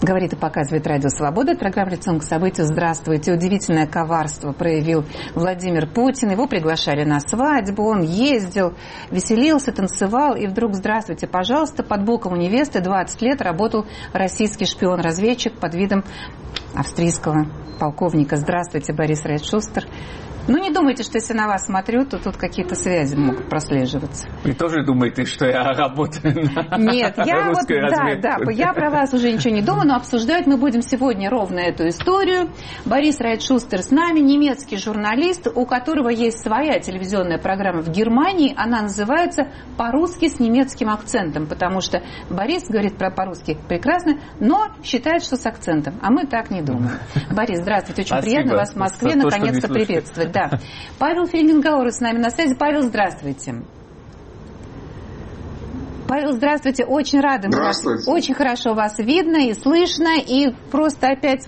Говорит и показывает Радио Свобода. Программа «Лицом к событию». Здравствуйте. Удивительное коварство проявил Владимир Путин. Его приглашали на свадьбу. Он ездил, веселился, танцевал. И вдруг, здравствуйте, пожалуйста, под боком у невесты 20 лет работал российский шпион-разведчик под видом австрийского полковника. Здравствуйте, Борис Рейхшустер. Ну, не думайте, что если на вас смотрю, то тут какие-то связи могут прослеживаться. Вы тоже думаете, что я работаю на Нет, я русской разведке? Да, я про вас уже ничего не думаю, но обсуждать мы будем сегодня ровно эту историю. Борис Рейхшустер с нами, немецкий журналист, у которого есть своя телевизионная программа в Германии. Она называется «По-русски с немецким акцентом», потому что Борис говорит по-русски прекрасно, но считает, что с акцентом. А мы так не думаем. Борис, здравствуйте, очень приятно вас в Москве наконец-то приветствовать. Да. Павел Фельгенгауэр с нами на связи. Павел, здравствуйте. Павел, здравствуйте. Очень рады. Здравствуйте. Очень хорошо вас видно и слышно. И просто опять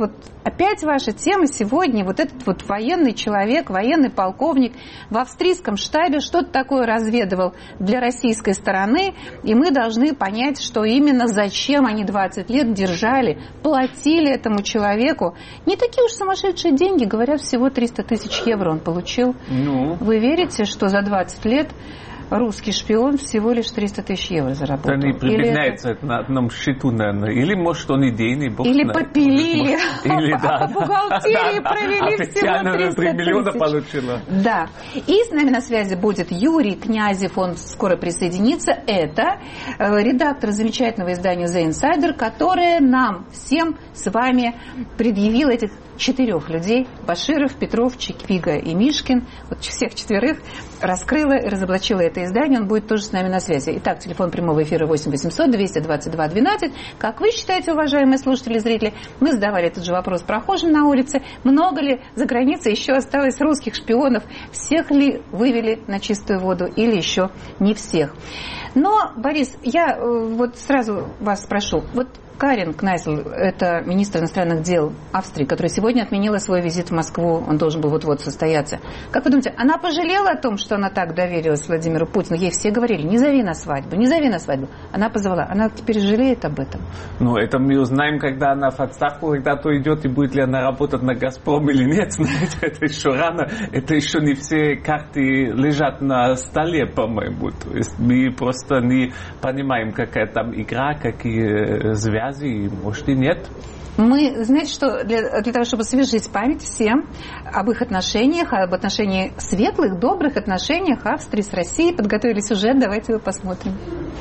ваша тема сегодня. Вот этот вот военный человек, военный полковник в австрийском штабе что-то такое разведывал для российской стороны. И мы должны понять, что именно зачем они 20 лет держали, платили этому человеку. Не такие уж сумасшедшие деньги. Говорят, всего 300 тысяч евро он получил. Ну. Вы верите, что за 20 лет русский шпион всего лишь 300 тысяч евро заработал? Да не прибедняется это на одном счету, наверное. Или, может, он идейный. Бог или знает. Попилили. Или, да. По бухгалтерии провели всего 300 3 миллиона тысяч. получила. Да. И с нами на связи будет Юрий Князев, он скоро присоединится. Это редактор замечательного издания The Insider, которое нам всем с вами предъявил этих 4 людей: Баширов, Петров, Чиквига и Мишкин. Вот всех 4 раскрыла и разоблачила это издание. Он будет тоже с нами на связи. Итак, телефон прямого эфира 8 800 222 12. Как вы считаете, уважаемые слушатели и зрители, мы задавали этот же вопрос прохожим на улице: много ли за границей еще осталось русских шпионов? Всех ли вывели на чистую воду или еще не всех? Но, Борис, я вот сразу вас спрошу. Вот Карин Кнайсель, это министр иностранных дел Австрии, которая сегодня отменила свой визит в Москву, он должен был вот-вот состояться. Как вы думаете, она пожалела о том, что она так доверилась Владимиру Путину? Ей все говорили: не зови на свадьбу, не зови на свадьбу. Она позвала. Она теперь жалеет об этом? Ну, это мы узнаем, когда она в отставку, когда-то идет, и будет ли она работать на «Газпром» или нет. Знаете, это еще рано. Это еще не все карты лежат на столе, по-моему. То есть мы просто не понимаем, какая там игра, какие связи. Может, и нет. Мы, знаете, что для того, чтобы освежить память всем об их отношениях, об отношениях светлых, добрых отношениях Австрии с Россией, подготовили сюжет. Давайте его посмотрим.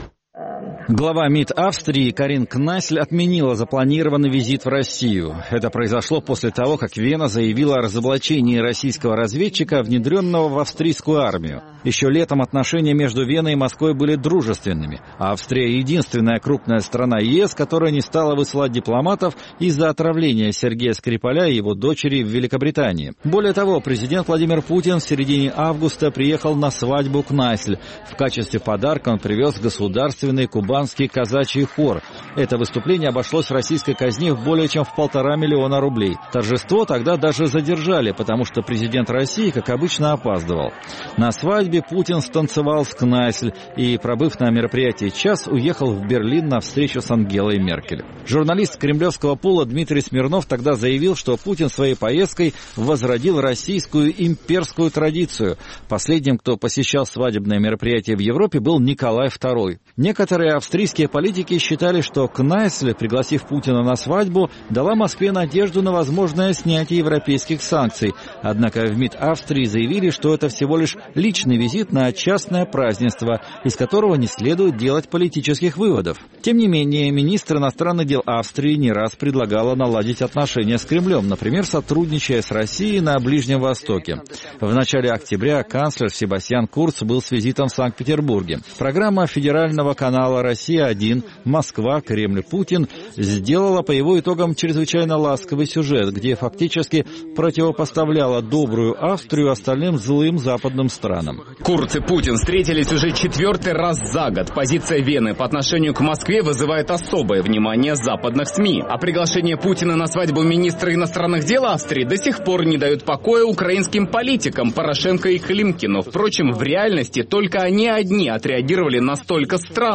Глава МИД Австрии Карин Кнайсель отменила запланированный визит в Россию. Это произошло после того, как Вена заявила о разоблачении российского разведчика, внедренного в австрийскую армию. Еще летом отношения между Веной и Москвой были дружественными. А Австрия — единственная крупная страна ЕС, которая не стала высылать дипломатов из-за отравления Сергея Скрипаля и его дочери в Великобритании. Более того, президент Владимир Путин в середине августа приехал на свадьбу Кнайсель. В качестве подарка он привез государственный кубанский казачий хор. Это выступление обошлось российской казне в более чем в 1,5 миллиона рублей. Торжество тогда даже задержали, потому что президент России, как обычно, опаздывал. На свадьбе Путин станцевал с Кнайсель и, пробыв на мероприятии час, уехал в Берлин на встречу с Ангелой Меркель. Журналист кремлевского пула Дмитрий Смирнов тогда заявил, что Путин своей поездкой возродил российскую имперскую традицию. Последним, кто посещал свадебное мероприятие в Европе, был Николай II. Некоторые австрийские политики считали, что Кнайсель, пригласив Путина на свадьбу, дала Москве надежду на возможное снятие европейских санкций. Однако в МИД Австрии заявили, что это всего лишь личный визит на частное празднество, из которого не следует делать политических выводов. Тем не менее, министр иностранных дел Австрии не раз предлагала наладить отношения с Кремлем, например, сотрудничая с Россией на Ближнем Востоке. В начале октября канцлер Себастьян Курц был с визитом в Санкт-Петербурге. Программа федерального канала «Россия-1» «Москва, Кремль, Путин» сделала по его итогам чрезвычайно ласковый сюжет, где фактически противопоставляла добрую Австрию остальным злым западным странам. Курц и Путин встретились уже 4-й раз за год. Позиция Вены по отношению к Москве вызывает особое внимание западных СМИ. А приглашение Путина на свадьбу министра иностранных дел Австрии до сих пор не дает покоя украинским политикам Порошенко и Климкину. Впрочем, в реальности только они одни отреагировали настолько странно. А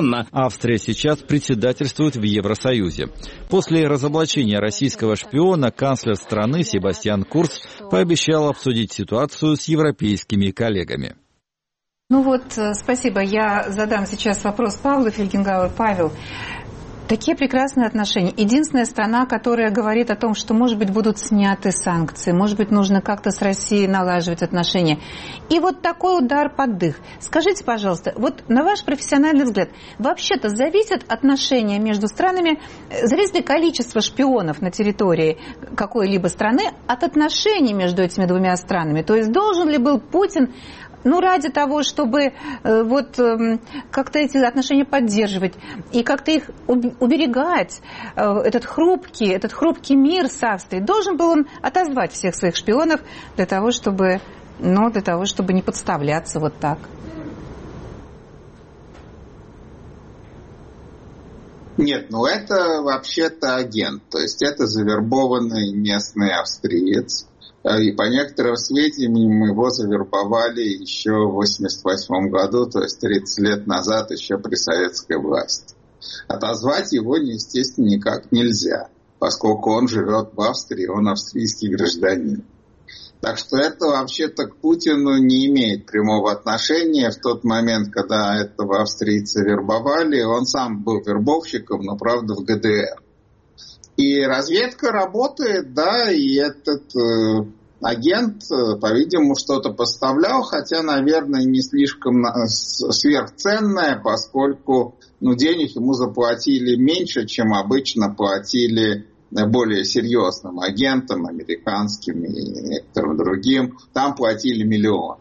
Австрия сейчас председательствует в Евросоюзе. После разоблачения российского шпиона канцлер страны Себастьян Курц пообещал обсудить ситуацию с европейскими коллегами. Ну вот, спасибо. Я задам сейчас вопрос Павлу Фельгенгауэру. Павел, такие прекрасные отношения. Единственная страна, которая говорит о том, что, может быть, будут сняты санкции, может быть, нужно как-то с Россией налаживать отношения. И вот такой удар под дых. Скажите, пожалуйста, вот на ваш профессиональный взгляд, вообще-то зависят отношения между странами, зависит ли количество шпионов на территории какой-либо страны от отношений между этими двумя странами? То есть должен ли был Путин ради того, чтобы как-то эти отношения поддерживать и как-то их уберегать, этот хрупкий мир с Австрией, должен был он отозвать всех своих шпионов для того, чтобы не подставляться вот так? Нет, это вообще-то агент, то есть это завербованный местный австриец. И по некоторым сведениям его завербовали еще в 1988 году, то есть 30 лет назад, еще при советской власти. Отозвать его, естественно, никак нельзя, поскольку он живет в Австрии, он австрийский гражданин. Так что это вообще-то к Путину не имеет прямого отношения. В тот момент, когда этого австрийца вербовали, он сам был вербовщиком, но, правда, в ГДР. И разведка работает, да, и этот агент, по-видимому, что-то поставлял, хотя, наверное, не слишком сверхценное, поскольку денег ему заплатили меньше, чем обычно платили более серьезным агентам, американским и некоторым другим. Там платили миллион.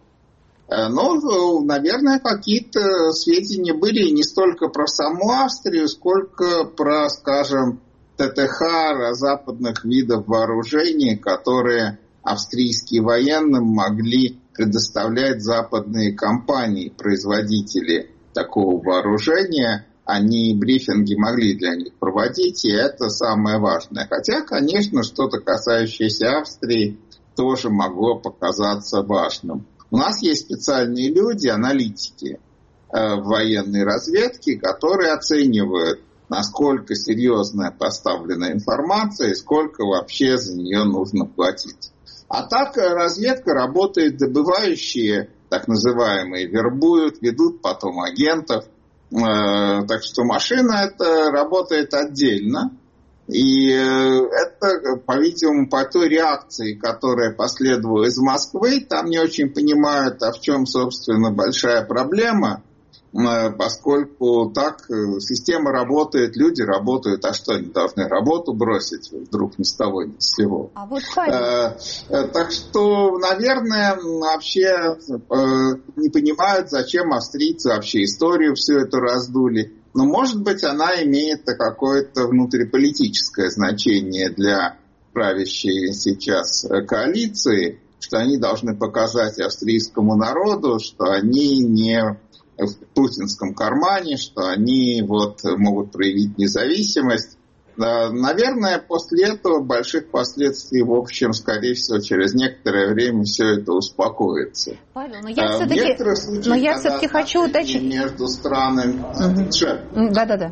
Но, наверное, какие-то сведения были не столько про саму Австрию, сколько про, скажем, ТТХ, западных видов вооружений, которые австрийские военным могли предоставлять западные компании, производители такого вооружения. Они брифинги могли для них проводить, и это самое важное. Хотя, конечно, что-то касающееся Австрии тоже могло показаться важным. У нас есть специальные люди, аналитики в военной разведке, которые оценивают, насколько серьезная поставлена информация и сколько вообще за нее нужно платить. А так разведка работает, добывающие, так называемые, вербуют, ведут потом агентов. Так что машина эта работает отдельно. И это, по-видимому, по той реакции, которая последовала из Москвы, там не очень понимают, а в чем, собственно, большая проблема, поскольку так система работает, люди работают, а что, они должны работу бросить вдруг ни с того ни с сего. Так что, наверное, вообще не понимают, зачем австрийцы вообще историю всю эту раздули. Но, может быть, она имеет какое-то внутриполитическое значение для правящей сейчас коалиции, что они должны показать австрийскому народу, что они не в путинском кармане, что они могут проявить независимость. Наверное, после этого больших последствий, в общем, скорее всего, через некоторое время все это успокоится. Павел, но я все-таки хочу уточнить. Между странами... Да.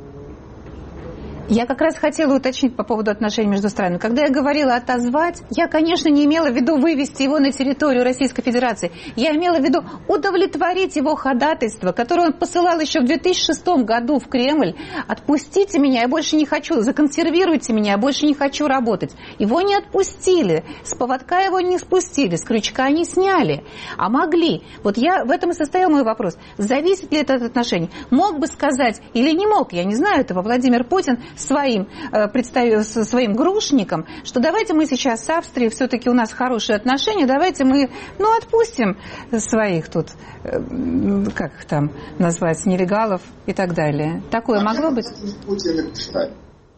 Я как раз хотела уточнить по поводу отношений между странами. Когда я говорила отозвать, я, конечно, не имела в виду вывести его на территорию Российской Федерации. Я имела в виду удовлетворить его ходатайство, которое он посылал еще в 2006 году в Кремль. Отпустите меня, я больше не хочу, законсервируйте меня, я больше не хочу работать. Его не отпустили, с поводка его не спустили, с крючка не сняли, а могли. В этом и состоял мой вопрос. Зависит ли это от отношений? Мог бы сказать или не мог, я не знаю этого, Владимир Путин своим грушникам, что давайте мы сейчас с Австрией, все-таки у нас хорошие отношения, давайте мы, отпустим своих тут, как их там назвать, нелегалов и так далее. Такое могло быть? Путин решает.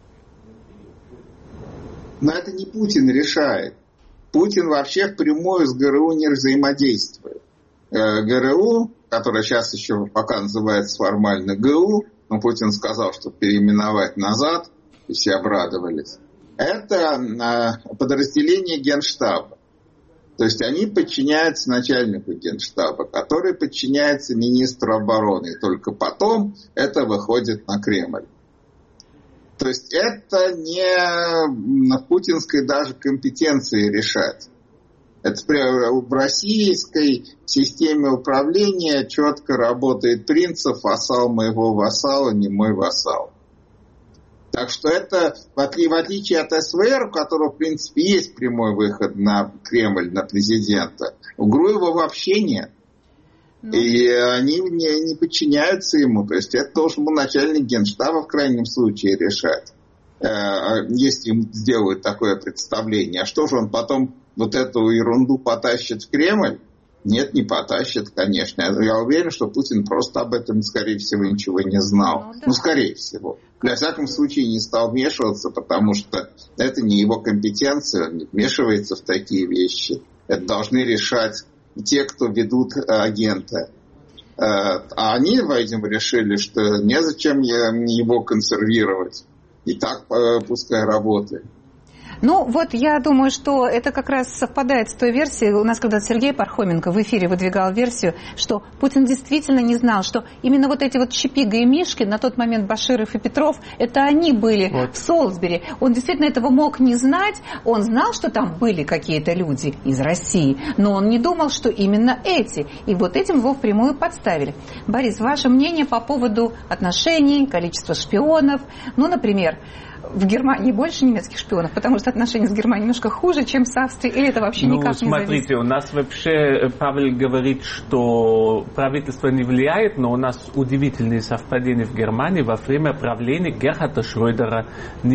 Но это не Путин решает. Путин вообще впрямую с ГРУ не взаимодействует. ГРУ, которая сейчас еще пока называется формально ГУ, но Путин сказал, что переименовать назад, и все обрадовались. Это подразделение Генштаба. То есть они подчиняются начальнику Генштаба, который подчиняется министру обороны. И только потом это выходит на Кремль. То есть это не на путинской даже компетенции решать. Это в российской системе управления четко работает принцип «вассал моего вассала, не мой вассал». Так что это, в отличие от СВР, у которого, в принципе, есть прямой выход на Кремль, на президента, у Груева вообще нет. И они не подчиняются ему. То есть это должен был начальник Генштаба в крайнем случае решать, если ему сделают такое представление. А что же он потом вот эту ерунду потащит в Кремль? Нет, не потащит, конечно. Я уверен, что Путин просто об этом, скорее всего, ничего не знал. Ну, скорее всего. Во всяком случае, не стал вмешиваться, потому что это не его компетенция. Он не вмешивается в такие вещи. Это должны решать те, кто ведут агента. А они, видимо, решили, что незачем его консервировать. И так пускай работает. Ну, вот я думаю, что это как раз совпадает с той версией. У нас когда-то Сергей Пархоменко в эфире выдвигал версию, что Путин действительно не знал, что именно вот эти вот Чапига и Мишки, на тот момент Баширов и Петров, это они были в Солсбери. Он действительно этого мог не знать. Он знал, что там были какие-то люди из России, но он не думал, что именно эти. И вот этим его впрямую подставили. Борис, ваше мнение по поводу отношений, количества шпионов? Ну, например, в Германии больше немецких шпионов, потому что отношения с Германией немножко хуже, чем с Австрией, или это вообще никак не зависит? Смотрите, у нас вообще Павел говорит, что правительство не влияет, но у нас удивительные совпадения в Германии во время правления Герхарда Шрёдера,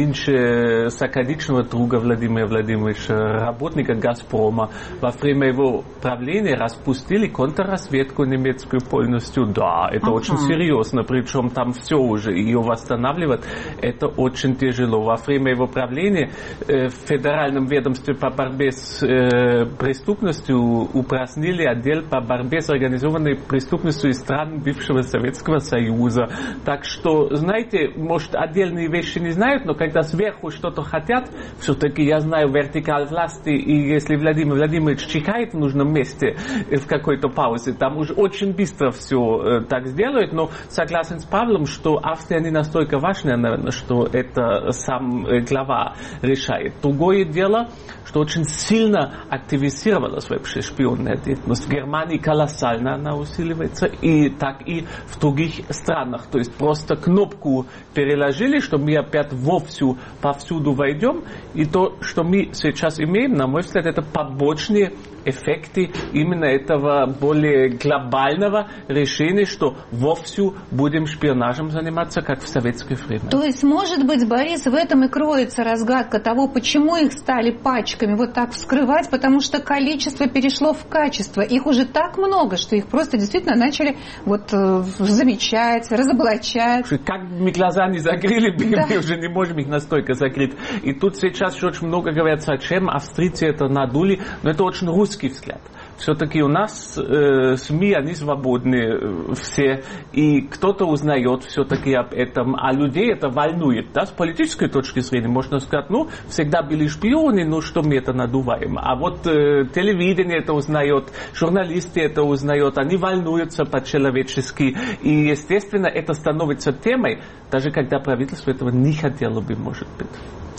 нынче сакадичного друга Владимира Владимировича, работника «Газпрома». Во время его правления распустили контрразведку немецкую полностью. Да, это очень серьезно, причем там все уже, ее восстанавливать, это очень тяжело. Во время его правления в Федеральном ведомстве по борьбе с преступностью упразднили отдел по борьбе с организованной преступностью из стран бывшего Советского Союза. Так что, знаете, может, отдельные вещи не знают, но когда сверху что-то хотят, все-таки я знаю вертикаль власти, и если Владимир Владимирович чихает в нужном месте в какой-то паузе, там уже очень быстро все так сделают, но согласен с Павлом, что Австрия не настолько важная, наверное, что это сам глава решает. Другое дело, что очень сильно активизировалась вообще шпионная деятельность. В Германии колоссально она усиливается, и так и в других странах. То есть просто кнопку переложили, что мы опять вовсю повсюду войдем, и то, что мы сейчас имеем, на мой взгляд, это побочные эффекты именно этого более глобального решения, что вовсю будем шпионажем заниматься, как в советское время. То есть, может быть, Борис, в этом и кроется разгадка того, почему их стали пачками вот так вскрывать, потому что количество перешло в качество. Их уже так много, что их просто действительно начали вот замечать, разоблачать. Как мы глаза не закрыли, мы уже не можем их настолько закрыть. И тут сейчас еще очень много говорят, зачем австрийцы это надули, но это очень русский взгляд. Все-таки у нас СМИ, они свободны все, и кто-то узнает все-таки об этом, а людей это волнует. Да? С политической точки зрения можно сказать, ну, всегда были шпионы, ну, что мы это надуваем. А вот телевидение это узнает, журналисты это узнают, они волнуются по-человечески, и, естественно, это становится темой, даже когда правительство этого не хотело бы, может быть.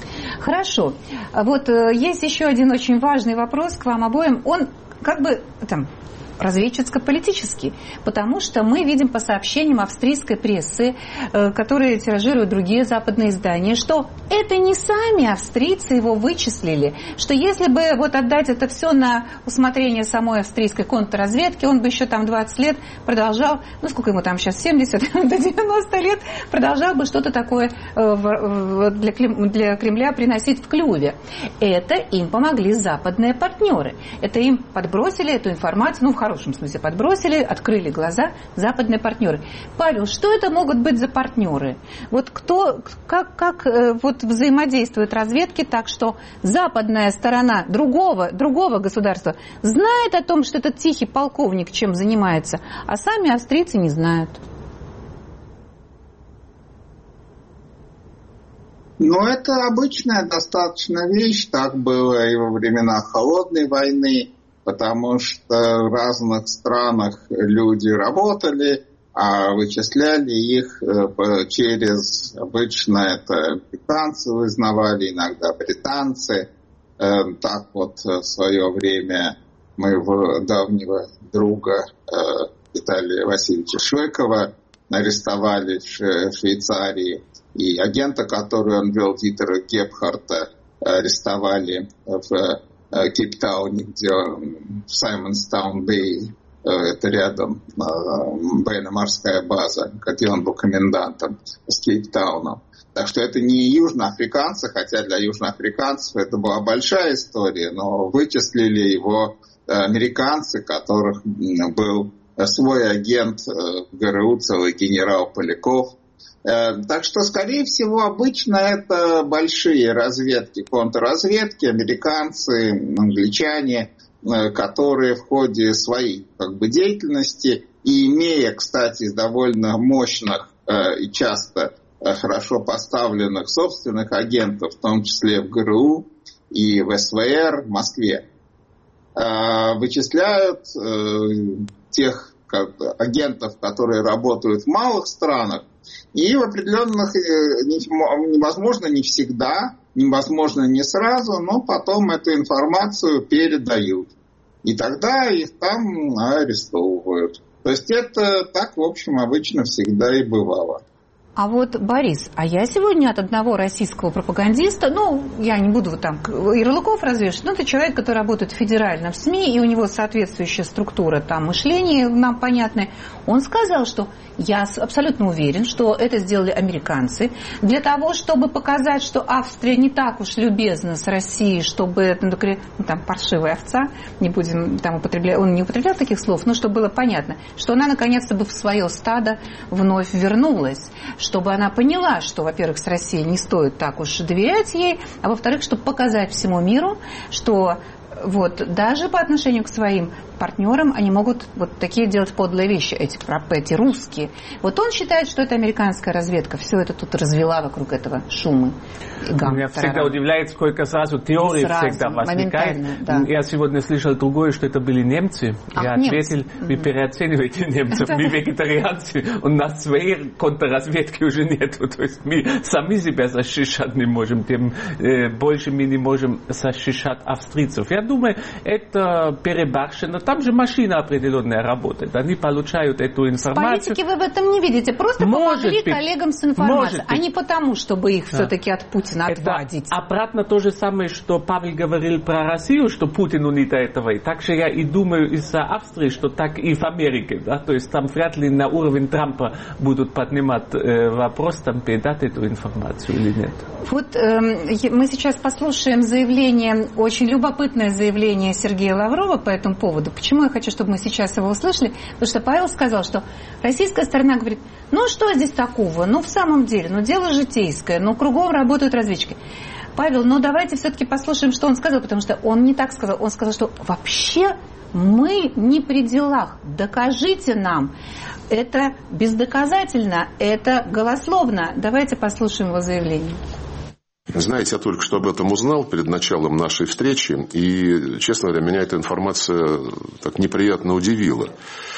Хорошо. Вот есть еще один очень важный вопрос к вам обоим. Он как бы там разведчицко-политический, потому что мы видим по сообщениям австрийской прессы, которые тиражируют другие западные издания, что это не сами австрийцы его вычислили, что если бы вот отдать это все на усмотрение самой австрийской контрразведки, он бы еще там 20 лет продолжал, ну сколько ему там сейчас, 70 до 90 лет, продолжал бы что-то такое для Кремля приносить в клюве. Это им помогли западные партнеры. Это им подбросили эту информацию, ну в хорошем смысле подбросили, открыли глаза западные партнеры. Павел, что это могут быть за партнеры? Вот кто, как вот взаимодействуют разведки так, что западная сторона другого государства знает о том, что этот тихий полковник чем занимается, а сами австрийцы не знают? Ну, это обычная достаточно вещь. Так было и во времена Холодной войны. потому что в разных странах люди работали, а вычисляли их через, обычно это британцы вызнавали, иногда британцы. Так вот в свое время моего давнего друга Виталия Васильевича Швекова арестовали в Швейцарии, и агента, который он вел, Дитера Гепхарта, арестовали в Кейптауне, где в Саймонстаун-Бэй, это рядом военно-морская база, где он был комендантом с Кейптауном. Так что это не южноафриканцы, хотя для южноафриканцев это была большая история, но вычислили его американцы, которых был свой агент ГРУ, целый генерал Поляков. Так что, скорее всего, обычно это большие разведки, контрразведки, американцы, англичане, которые в ходе своей деятельности и имея, кстати, довольно мощных и часто хорошо поставленных собственных агентов, в том числе в ГРУ и в СВР в Москве, вычисляют тех агентов, которые работают в малых странах, и в определенных, невозможно не всегда, невозможно не сразу, но потом эту информацию передают. И тогда их там арестовывают. То есть это так, в общем, обычно всегда и бывало. А вот, Борис, я сегодня от одного российского пропагандиста, я не буду там ярлыков развешивать, но это человек, который работает в федеральном СМИ, и у него соответствующая структура там мышления нам понятная. Он сказал, что я абсолютно уверен, что это сделали американцы для того, чтобы показать, что Австрия не так уж любезна с Россией, чтобы, там, паршивая овца, не будем там употреблять, он не употреблял таких слов, но чтобы было понятно, что она наконец-то бы в свое стадо вновь вернулась, чтобы она поняла, что, во-первых, с Россией не стоит так уж доверять ей, а во-вторых, чтобы показать всему миру, что даже по отношению к своим партнерам они могут такие делать подлые вещи, эти русские. Он считает, что это американская разведка все это тут развела вокруг этого шума. Меня всегда удивляет, сколько сразу теорий всегда возникает. Да. Я сегодня слышал другое, что это были немцы. Я ответил, вы переоцениваете немцев, мы вегетарианцы, у нас своей контрразведки уже нету. То есть мы сами себя защищать не можем, тем больше мы не можем защищать австрийцев. Я думаю, это перебарщено. Там же машина определенная работает. Они получают эту информацию. Политики вы в этом не видите. Просто помогли коллегам с информацией, а не потому, чтобы их все-таки от Путина отвадить. Это обратно то же самое, что Павел говорил про Россию, что Путину не до этого. И так же я и думаю из-за Австрии, что так и в Америке. Да? То есть там вряд ли на уровень Трампа будут поднимать вопрос, там передать эту информацию или нет. Мы сейчас послушаем заявление, очень любопытное заявление Сергея Лаврова по этому поводу. Почему я хочу, чтобы мы сейчас его услышали? Потому что Павел сказал, что российская сторона говорит, что здесь такого? В самом деле, дело житейское, кругом работают разведчики. Павел, давайте все-таки послушаем, что он сказал, потому что он не так сказал. Он сказал, что вообще мы не при делах. Докажите нам. Это бездоказательно, это голословно. Давайте послушаем его заявление. Знаете, я только что об этом узнал перед началом нашей встречи, и, честно говоря, меня эта информация так неприятно удивила.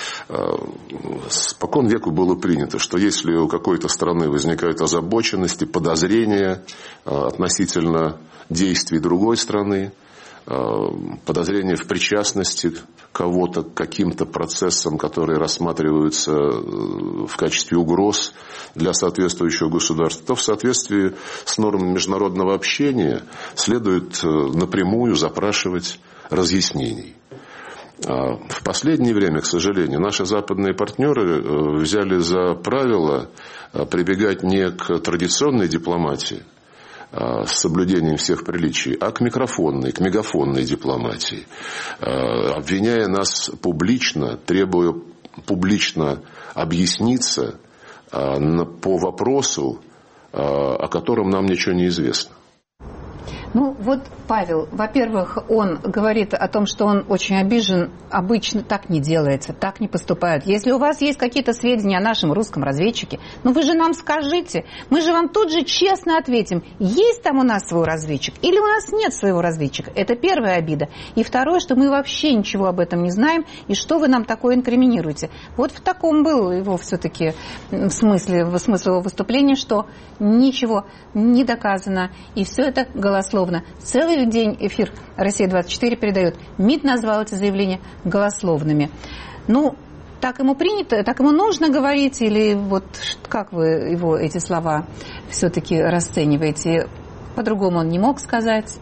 Спокон веку было принято, что если у какой-то страны возникают озабоченности, подозрения относительно действий другой страны, подозрения в причастности кого-то к каким-то процессам, которые рассматриваются в качестве угроз для соответствующего государства, то в соответствии с нормами международного общения следует напрямую запрашивать разъяснений. В последнее время, к сожалению, наши западные партнеры взяли за правило прибегать не к традиционной дипломатии, с соблюдением всех приличий, а к мегафонной дипломатии, обвиняя нас публично, требуя публично объясниться по вопросу, о котором нам ничего не известно. Ну вот, Павел, во-первых, он говорит о том, что он очень обижен. Обычно так не делается, так не поступают. Если у вас есть какие-то сведения о нашем русском разведчике, ну вы же нам скажите. Мы же вам тут же честно ответим, есть там у нас свой разведчик или у нас нет своего разведчика. Это первая обида. И второе, что мы вообще ничего об этом не знаем, и что вы нам такое инкриминируете. Вот в таком был его все-таки смысл его выступления, что ничего не доказано, и все это голословно. Целый день эфир «Россия-24» передает. МИД назвал эти заявления голословными. Ну, так ему принято, так ему нужно говорить, или вот как вы его эти слова все-таки расцениваете? По-другому он не мог сказать.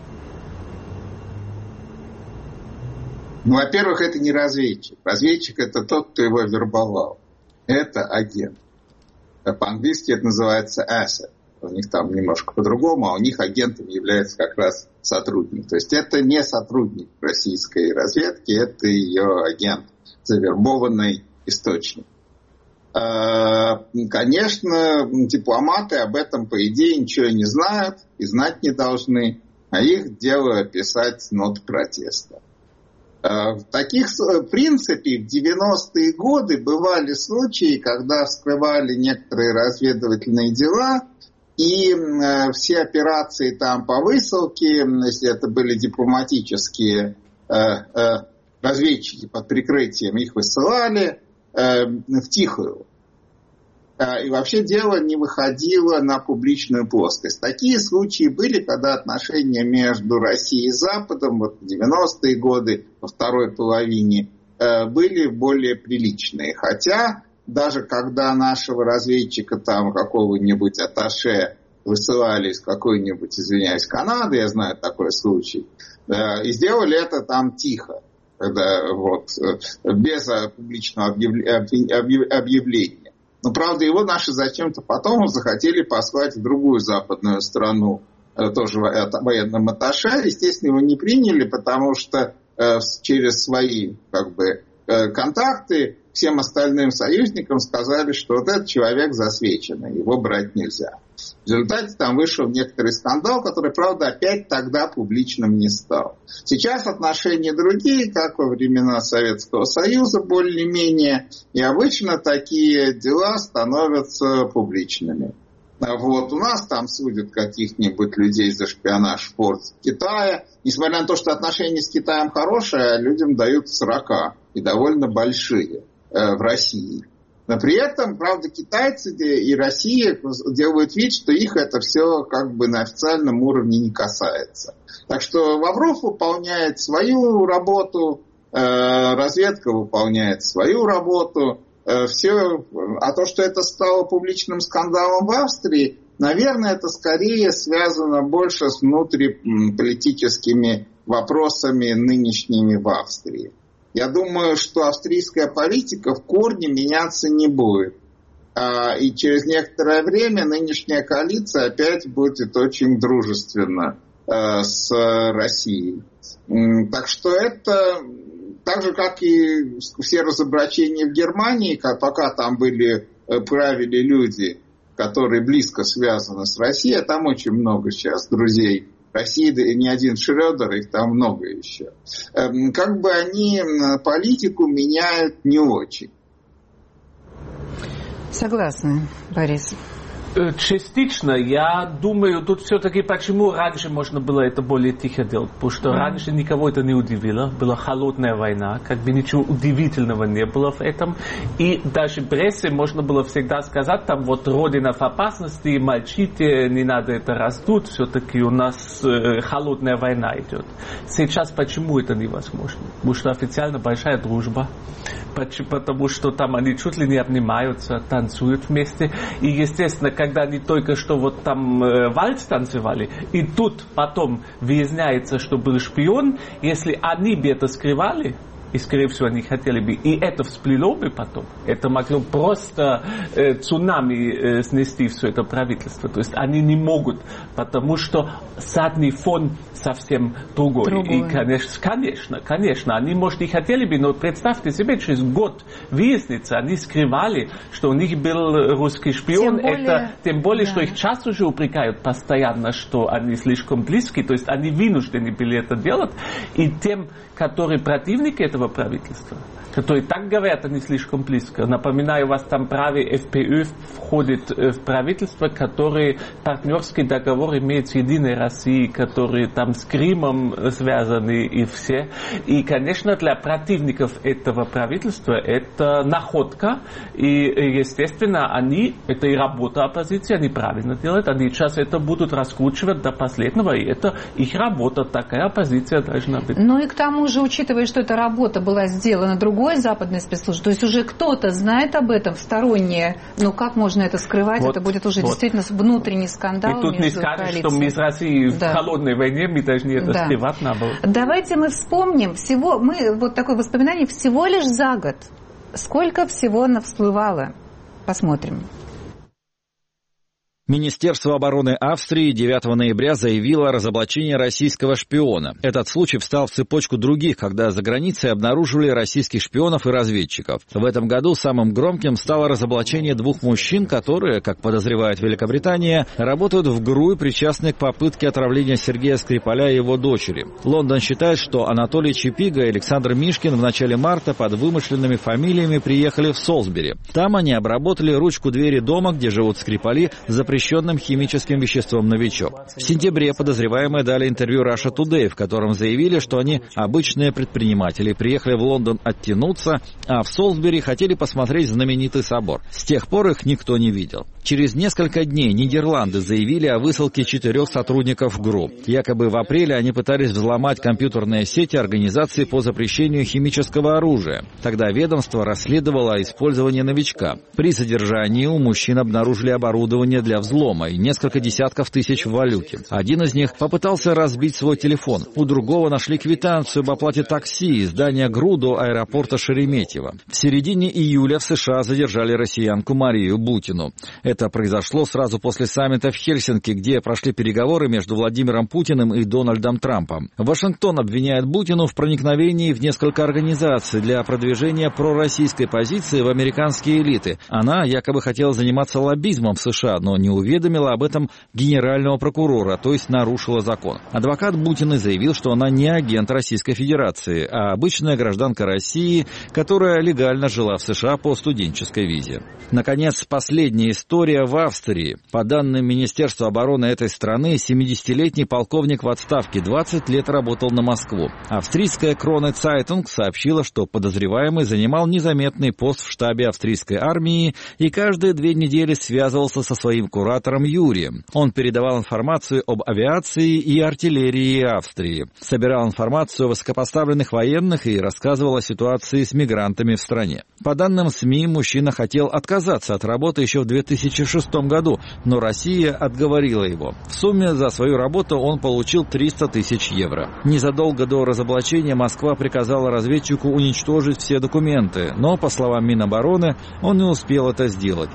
Ну, во-первых, это не разведчик. Разведчик – это тот, кто его вербовал. Это агент. По-английски это называется asset. У них там немножко по-другому, а у них агентом является как раз сотрудник. То есть это не сотрудник российской разведки, это ее агент, завербованный источник. Конечно, дипломаты об этом, по идее, ничего не знают и знать не должны, а их дело писать ноты протеста. В таких, в принципе, в 90-е годы бывали случаи, когда вскрывали некоторые разведывательные дела, и все операции там по высылке, если это были дипломатические разведчики под прикрытием, их высылали в тихую. И вообще дело не выходило на публичную плоскость. Такие случаи были, когда отношения между Россией и Западом вот в 90-е годы, во второй половине, были более приличные. Хотя даже когда нашего разведчика, там какого-нибудь атташе, высылали из какой-нибудь, извиняюсь, Канады, я знаю такой случай, и сделали это там тихо, когда, вот, без публичного объявления. Но, правда, его наши зачем-то потом захотели послать в другую западную страну, тоже военным атташе. Естественно, его не приняли, потому что через свои контакты всем остальным союзникам сказали, что вот этот человек засвеченный, его брать нельзя. В результате там вышел некоторый скандал, который, правда, опять тогда публичным не стал. Сейчас отношения другие, как во времена Советского Союза, более-менее, и обычно такие дела становятся публичными. Вот, у нас там судят каких-нибудь людей за шпионаж в Китае. Несмотря на то, что отношения с Китаем хорошие, людям дают срока, и довольно большие в России. Но при этом, правда, китайцы и Россия делают вид, что их это все как бы на официальном уровне не касается. Так что Лавров выполняет свою работу, разведка выполняет свою работу. Все, а то, что это стало публичным скандалом в Австрии, наверное, это скорее связано больше с внутриполитическими вопросами нынешними в Австрии. Я думаю, что австрийская политика в корне меняться не будет. И через некоторое время нынешняя коалиция опять будет очень дружественна с Россией. Так что это так же, как и все разоблачения в Германии, пока там правили люди, которые близко связаны с Россией, а там очень много сейчас друзей России, да и не один Шрёдер, их там много еще. Как бы они политику меняют не очень. Согласна, Борис. Частично, я думаю, тут все-таки почему раньше можно было это более тихо делать, потому что раньше никого это не удивило, была холодная война, как бы ничего удивительного не было в этом, и даже прессе можно было всегда сказать, там вот Родина в опасности, молчите, не надо это раздуть, все-таки у нас холодная война идет. Сейчас почему это невозможно? Потому что официально большая дружба, потому что там они чуть ли не обнимаются, танцуют вместе, и естественно, когда они только что вот там вальс танцевали, и тут потом выясняется, что был шпион, если они бы это скрывали, И, скорее всего, они хотели бы. И это всплыло бы потом. Это могло просто цунами снести все это правительство. То есть они не могут, потому что задний фон совсем другой. И, конечно, они, может, и хотели бы, но представьте себе, через год выяснится, они скрывали, что у них был русский шпион. Тем более, что их сейчас уже упрекают постоянно, что они слишком близки. То есть они вынуждены были это делать. И тем, которые противники этого правительства, которые так говорят, они слишком близко. Напоминаю вас, там правый ФПÖ входит в правительство, который партнерский договор имеет с Единой Россией, которые там с Крымом связаны и все. И, конечно, для противников этого правительства это находка. И, естественно, это и работа оппозиции, они правильно делают. Они сейчас это будут раскручивать до последнего. И это их работа, такая оппозиция должна быть. Ну и к тому же, учитывая, что эта работа была сделана другой западной спецслужбой, то есть уже кто-то знает об этом, сторонние, но как можно это скрывать? Это будет уже действительно внутренний скандал. И тут не скажешь, что мы с Россией в холодной войне, мы должны это скрывать наоборот. Давайте мы вспомним, вот такое воспоминание всего лишь за год. Сколько всего навсплывало? Посмотрим. Министерство обороны Австрии 9 ноября заявило о разоблачении российского шпиона. Этот случай встал в цепочку других, когда за границей обнаруживали российских шпионов и разведчиков. В этом году самым громким стало разоблачение 2 мужчин, которые, как подозревает Великобритания, работают в ГРУ и причастны к попытке отравления Сергея Скрипаля и его дочери. Лондон считает, что Анатолий Чипига и Александр Мишкин в начале марта под вымышленными фамилиями приехали в Солсбери. Там они обработали ручку двери дома, где живут Скрипали, запрещенным химическим веществом «Новичок». В сентябре подозреваемые дали интервью Russia Today, в котором заявили, что они обычные предприниматели, приехали в Лондон оттянуться, а в Солсбери хотели посмотреть знаменитый собор. С тех пор их никто не видел. Через несколько дней Нидерланды заявили о высылке 4 сотрудников ГРУ. Якобы в апреле они пытались взломать компьютерные сети организации по запрещению химического оружия. Тогда ведомство расследовало использование «Новичка». При задержании у мужчин обнаружили оборудование для взлома и несколько десятков тысяч в валюте. Один из них попытался разбить свой телефон. У другого нашли квитанцию об оплате такси из здания ГРУ до аэропорта Шереметьево. В середине июля в США задержали россиянку Марию Бутину. Это произошло сразу после саммита в Хельсинки, где прошли переговоры между Владимиром Путиным и Дональдом Трампом. Вашингтон обвиняет Бутину в проникновении в несколько организаций для продвижения пророссийской позиции в американские элиты. Она якобы хотела заниматься лоббизмом в США, но не уведомила об этом генерального прокурора, то есть нарушила закон. Адвокат Бутиной заявил, что она не агент Российской Федерации, а обычная гражданка России, которая легально жила в США по студенческой визе. Наконец, последняя история в Австрии. По данным Министерства обороны этой страны, 70-летний полковник в отставке 20 лет работал на Москву. Австрийская Крone Цайтунг сообщила, что подозреваемый занимал незаметный пост в штабе австрийской армии и каждые 2 недели связывался со своим куратором Юрием. Он передавал информацию об авиации и артиллерии Австрии, собирал информацию о высокопоставленных военных и рассказывал о ситуации с мигрантами в стране. По данным СМИ, мужчина хотел отказаться от работы еще в 2006 году, но Россия отговорила его. В сумме за свою работу он получил 300 тысяч евро. Незадолго до разоблачения Москва приказала разведчику уничтожить все документы, но, по словам Минобороны, он не успел это сделать.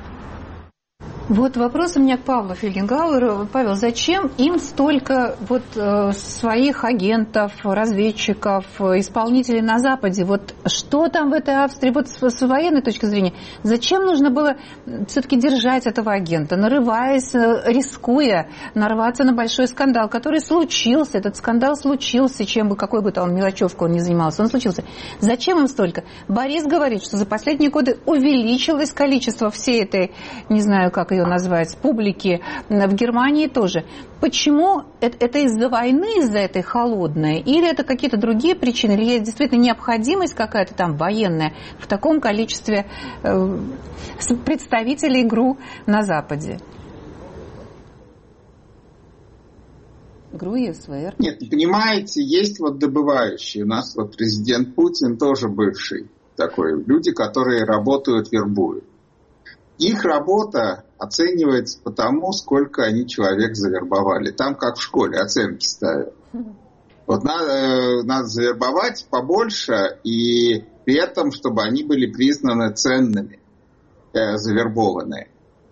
Вот вопрос у меня к Павлу Фельгенгауэру. Павел, зачем им столько своих агентов, разведчиков, исполнителей на Западе? Вот что там в этой Австрии, вот с военной точки зрения, зачем нужно было все-таки держать этого агента, нарываясь, рискуя нарваться на большой скандал, который случился, этот скандал случился, какой бы то он мелочевкой он ни занимался, он случился. Зачем им столько? Борис говорит, что за последние годы увеличилось количество всей этой, не знаю, как ее назвать, публики в Германии тоже. Почему? Это из-за войны, из-за этой холодной? Или это какие-то другие причины? Или есть действительно необходимость какая-то там военная в таком количестве представителей ГРУ на Западе? ГРУ и СВР? Нет, понимаете, есть добывающие. У нас президент Путин тоже бывший такой. Люди, которые работают, вербуют. Их работа оценивается по тому, сколько они человек завербовали. Там, как в школе, оценки ставят. Вот надо завербовать побольше, и при этом, чтобы они были признаны ценными, завербованные.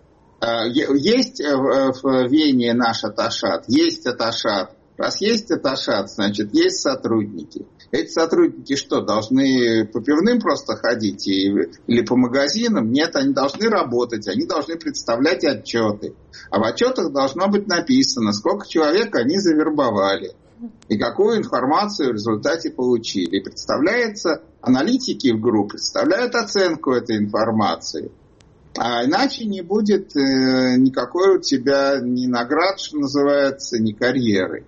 Есть в Вене наш атташат, есть атташат. Раз есть атташат, значит, есть сотрудники. Эти сотрудники что, должны по пивным просто ходить или по магазинам? Нет, они должны работать, они должны представлять отчеты. А в отчетах должно быть написано, сколько человек они завербовали и какую информацию в результате получили. И представляется, аналитики в группе представляют оценку этой информации. А иначе не будет никакой у тебя ни наград, что называется, ни карьеры.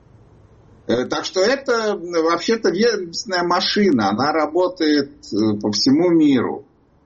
Так что это вообще-то ведомственная машина, она работает по всему миру.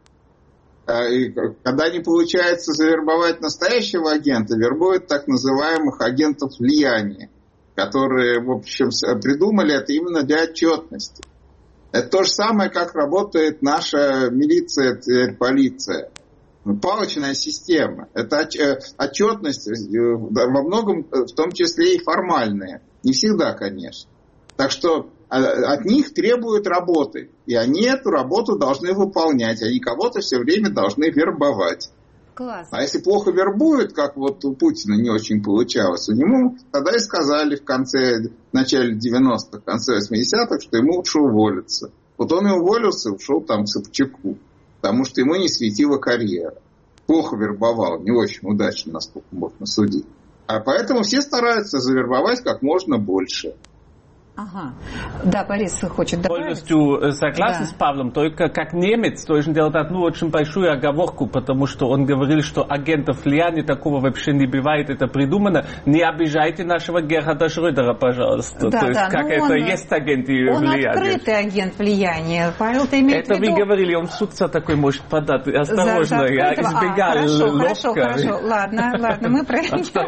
И когда не получается завербовать настоящего агента, вербуют так называемых агентов влияния, которые, в общем, придумали это именно для отчетности. Это то же самое, как работает наша милиция, полиция. Палочная система. Это отчетность во многом, в том числе и формальная. Не всегда, конечно. Так что от них требуют работы. И они эту работу должны выполнять. Они кого-то все время должны вербовать. Классно. А если плохо вербуют, как вот у Путина не очень получалось, у него тогда и сказали в начале 90-х, в конце 80-х, что ему лучше уволиться. Вот он и уволился, ушел там к Собчаку. Потому что ему не светила карьера. Плохо вербовал, не очень удачно, насколько можно судить. А поэтому все стараются завербовать как можно больше. Ага. Да, Борис хочет добавить. Полностью согласен с Павлом, только как немец должен делать одну очень большую оговорку, потому что он говорил, что агентов влияния такого вообще не бывает, это придумано. Не обижайте нашего Герхарда Шрёдера, пожалуйста. Да, то есть, как это есть агенты влияния. Он открытый агент влияния. Павел, ты имеешь в виду? Это вы говорили, он в суд такой может подать. Осторожно, я избегал ловко. Хорошо. Ладно, мы про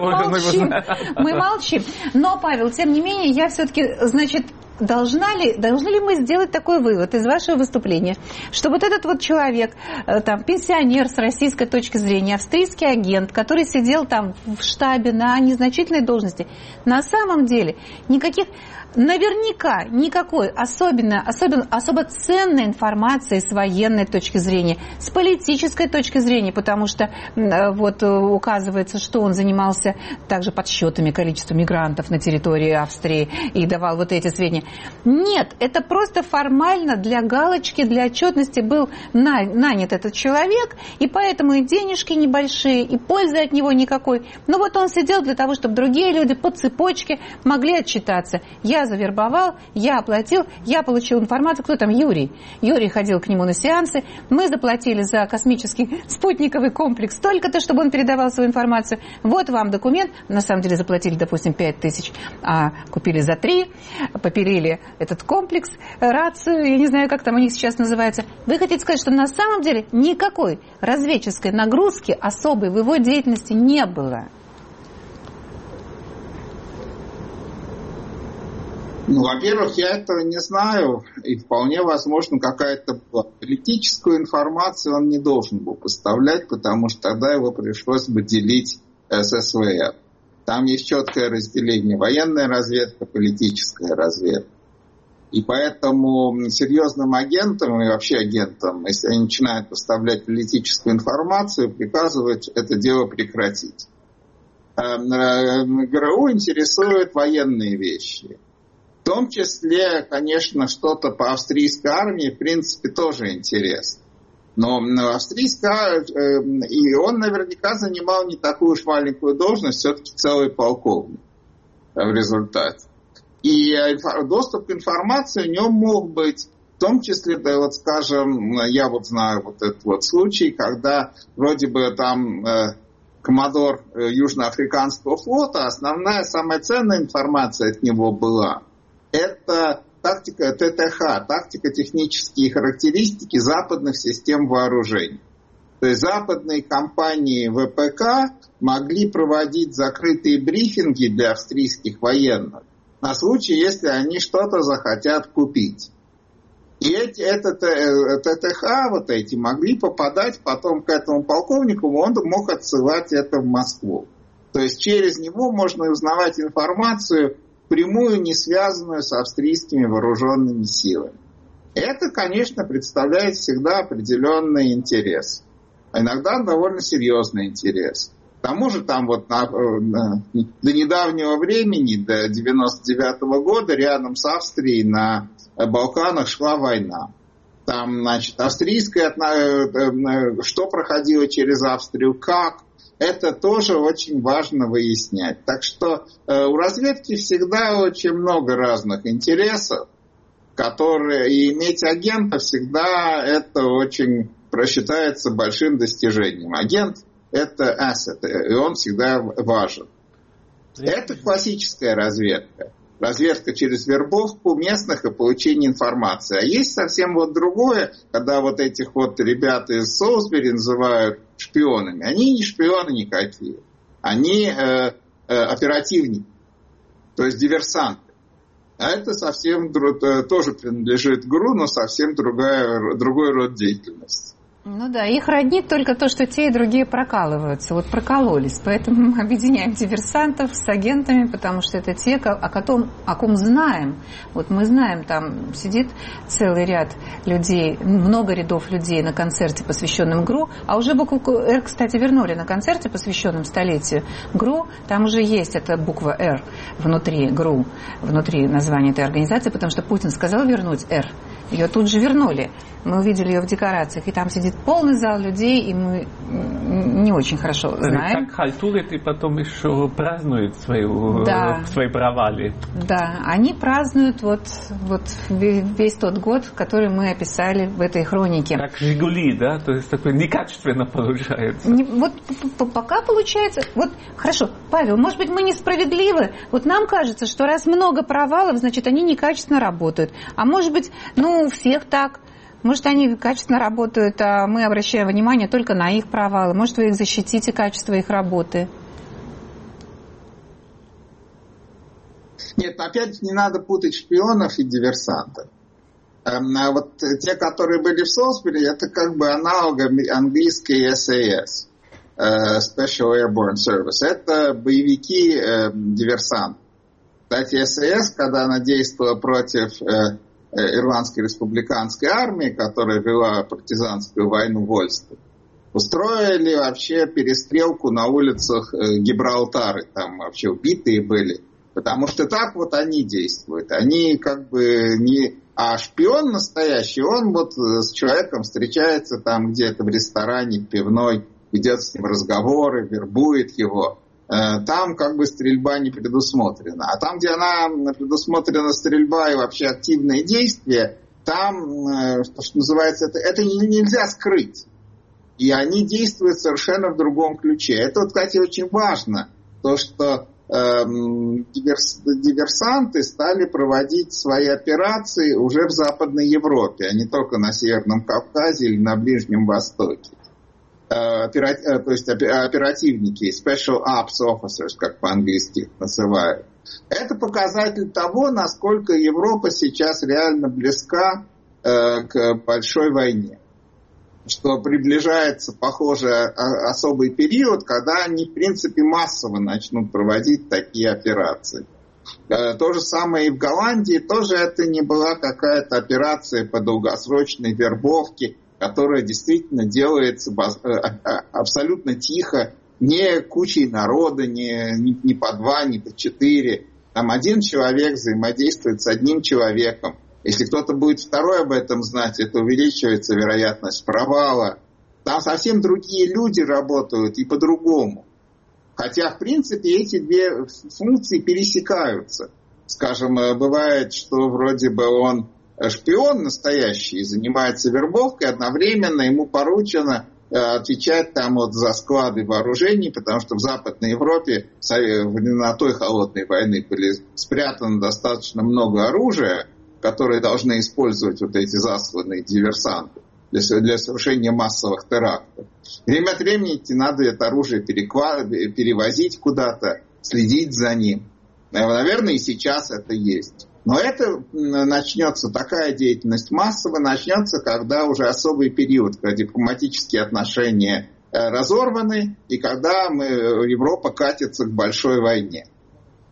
это Мы молчим. Но, Павел, тем не менее, я все-таки... Значит, должны ли мы сделать такой вывод из вашего выступления, что вот этот вот человек, там, пенсионер с российской точки зрения, австрийский агент, который сидел там в штабе на незначительной должности, на самом деле наверняка никакой особо ценной информации с военной точки зрения, с политической точки зрения, потому что вот указывается, что он занимался также подсчетами количества мигрантов на территории Австрии и давал вот эти сведения. Нет, это просто формально для галочки, для отчетности был нанят этот человек, и поэтому и денежки небольшие, и пользы от него никакой. Но вот он сидел для того, чтобы другие люди по цепочке могли отчитаться. Я завербовал, я оплатил, я получил информацию. Кто там? Юрий. Юрий ходил к нему на сеансы. Мы заплатили за космический спутниковый комплекс столько-то, чтобы он передавал свою информацию. Вот вам документ. На самом деле заплатили, допустим, 5000, а купили за 3, попилили этот комплекс, рацию, я не знаю, как там у них сейчас называется. Вы хотите сказать, что на самом деле никакой разведческой нагрузки особой в его деятельности не было? Ну, во-первых, я этого не знаю, и вполне возможно какая-то была. Политическую информацию он не должен был поставлять, потому что тогда его пришлось бы делить с СВР. Там есть четкое разделение: военная разведка, политическая разведка. И поэтому серьезным агентам и вообще агентам, если они начинают поставлять политическую информацию, приказывают это дело прекратить. ГРУ интересуют военные вещи. В том числе, конечно, что-то по австрийской армии, в принципе, тоже интересно. Но австрийская, и он наверняка занимал не такую уж маленькую должность, все-таки целый полковник в результате. И доступ к информации у него мог быть, в том числе, да, вот скажем, я вот знаю вот этот вот случай, когда вроде бы там коммодор Южноафриканского флота, основная, самая ценная информация от него была, это тактика ТТХ, тактико-технические характеристики западных систем вооружений. То есть западные компании ВПК могли проводить закрытые брифинги для австрийских военных на случай, если они что-то захотят купить. И ТТХ вот эти могли попадать потом к этому полковнику, он мог отсылать это в Москву. То есть через него можно узнавать информацию впрямую не связанную с австрийскими вооруженными силами. Это, конечно, представляет всегда определенный интерес. А иногда довольно серьезный интерес. К тому же там вот до недавнего времени, до 1999 года, рядом с Австрией на Балканах шла война. Там, значит, австрийская, что проходило через Австрию, как, это тоже очень важно выяснять. Так что у разведки всегда очень много разных интересов, которые, и иметь агента всегда это очень просчитается большим достижением. Агент – это asset, и он всегда важен. Это классическая разведка. Разведка через вербовку местных и получение информации. А есть совсем вот другое, когда вот этих вот ребят из Солсбери называют шпионами. Они не шпионы никакие. Они оперативники, то есть диверсанты. А это совсем тоже принадлежит ГРУ, но совсем другой род деятельности. Ну да, их роднит только то, что те и другие прокалываются. Вот прокололись. Поэтому мы объединяем диверсантов с агентами, потому что это те, о ком знаем. Вот мы знаем, там сидит целый ряд людей, много рядов людей на концерте, посвященном ГРУ. А уже букву «Р», кстати, вернули на концерте, посвященном столетию ГРУ. Там уже есть эта буква «Р» внутри ГРУ, внутри названия этой организации, потому что Путин сказал вернуть «Р». Ее тут же вернули. Мы увидели ее в декорациях, и там сидит полный зал людей, и мы не очень хорошо знаем. Как халтурят и потом еще празднуют свои провалы. Да, они празднуют вот весь тот год, который мы описали в этой хронике. Как «Жигули», да? То есть такое некачественно получается. Вот пока получается. Вот хорошо, Павел, может быть, мы несправедливы? Вот нам кажется, что раз много провалов, значит, они некачественно работают. А может быть, у всех так. Может, они качественно работают, а мы обращаем внимание только на их провалы. Может, вы их защитите, качество их работы? Нет, опять не надо путать шпионов и диверсантов. Вот те, которые были в Солсбери, это как бы аналог английской SAS, Special Airborne Service. Это боевики-диверсанты. Кстати, SAS, когда она действовала против Ирландской республиканской армии, которая вела партизанскую войну в Ольстере, устроили вообще перестрелку на улицах Гибралтара. Там вообще убитые были. Потому что так вот они действуют. Они как бы не... А шпион настоящий, он вот с человеком встречается там где-то в ресторане, в пивной, ведет с ним разговоры, вербует его. Там как бы стрельба не предусмотрена. А там, где она предусмотрена стрельба и вообще активные действия, там, что называется, это нельзя скрыть. И они действуют совершенно в другом ключе. Это, вот, кстати, очень важно. То, что диверсанты стали проводить свои операции уже в Западной Европе, а не только на Северном Кавказе или на Ближнем Востоке. То есть оперативники, special ops officers, как по-английски их называют. Это показатель того, насколько Европа сейчас реально близка к большой войне. Что приближается, похоже, особый период, когда они, в принципе, массово начнут проводить такие операции. То же самое и в Голландии. Тоже это не была какая-то операция по долгосрочной вербовке, которая действительно делается абсолютно тихо, не кучей народа, не по 2, не по 4. Там один человек взаимодействует с одним человеком. Если кто-то будет второй об этом знать, это увеличивается вероятность провала. Там совсем другие люди работают и по-другому. Хотя, в принципе, эти две функции пересекаются. Скажем, бывает, что вроде бы он шпион настоящий, занимается вербовкой, одновременно ему поручено отвечать там вот за склады вооружений, потому что в Западной Европе в времена той холодной войны были спрятано достаточно много оружия, которые должны использовать вот эти засланные диверсанты для совершения массовых терактов. Время от времени надо это оружие перевозить куда-то, следить за ним. Наверное, и сейчас это есть. Но это начнется, такая деятельность массово начнется, когда уже особый период, когда дипломатические отношения разорваны, и когда Европа катится к большой войне.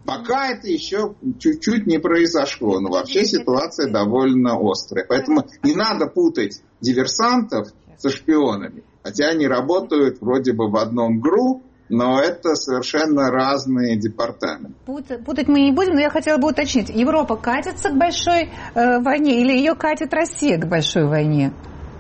Пока это еще чуть-чуть не произошло, но вообще ситуация довольно острая. Поэтому не надо путать диверсантов со шпионами. Хотя они работают вроде бы в одном ГРУ, но это совершенно разные департаменты. Путать мы не будем, но я хотела бы уточнить. Европа катится к большой войне или ее катит Россия к большой войне?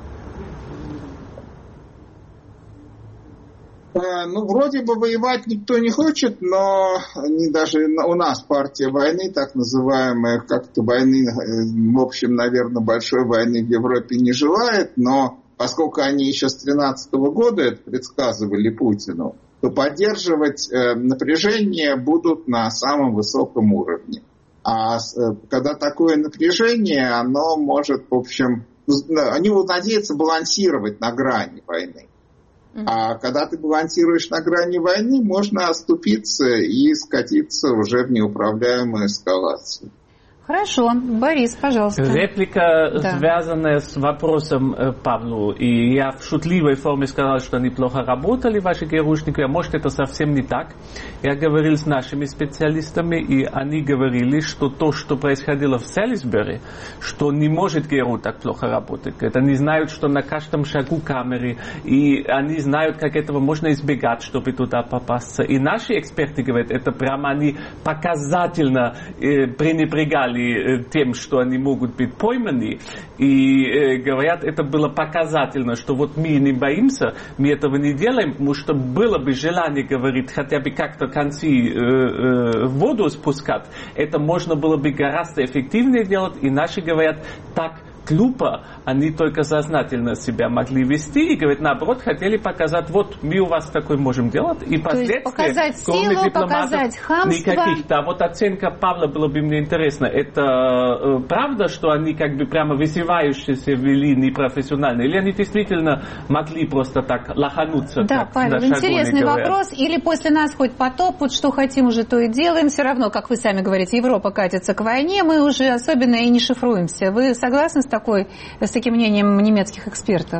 Ну, вроде бы воевать никто не хочет, но даже у нас партия войны, так называемая, как-то войны, в общем, наверное, большой войны в Европе не желает, но поскольку они еще с 2013 года это предсказывали Путину, то поддерживать напряжение будут на самом высоком уровне. А когда такое напряжение, оно может, в общем, они будут надеяться балансировать на грани войны. А когда ты балансируешь на грани войны, можно оступиться и скатиться уже в неуправляемую эскалацию. Хорошо. Борис, пожалуйста. Реплика, связанная с вопросом Павлу. И я в шутливой форме сказал, что они плохо работали, ваши ГРУшники. А может, это совсем не так. Я говорил с нашими специалистами, и они говорили, что то, что происходило в Селисбери, что не может ГРУ так плохо работать. Они знают, что на каждом шагу камеры, и они знают, как этого можно избегать, чтобы туда попасться. И наши эксперты говорят, это прямо они показательно пренебрегали тем, что они могут быть пойманы, и говорят, это было показательно, что вот мы не боимся, мы этого не делаем, потому что было бы желание, говорит, хотя бы как-то концы в воду спускать, это можно было бы гораздо эффективнее делать, и наши говорят, так глупо, они только сознательно себя могли вести и, говорят, наоборот, хотели показать, вот мы у вас такой можем делать, и последствия, показать кроме силу, дипломатов, показать хамство. никаких. Да, вот оценка Павла было бы мне интересно. Это правда, что они как бы прямо высевающиеся вели непрофессионально, или они действительно могли просто так лохануться? Да, Павел, интересный вопрос. Или после нас хоть потоп, вот что хотим, уже то и делаем. Все равно, как вы сами говорите, Европа катится к войне, мы уже особенно и не шифруемся. Вы согласны с таким мнением немецких экспертов?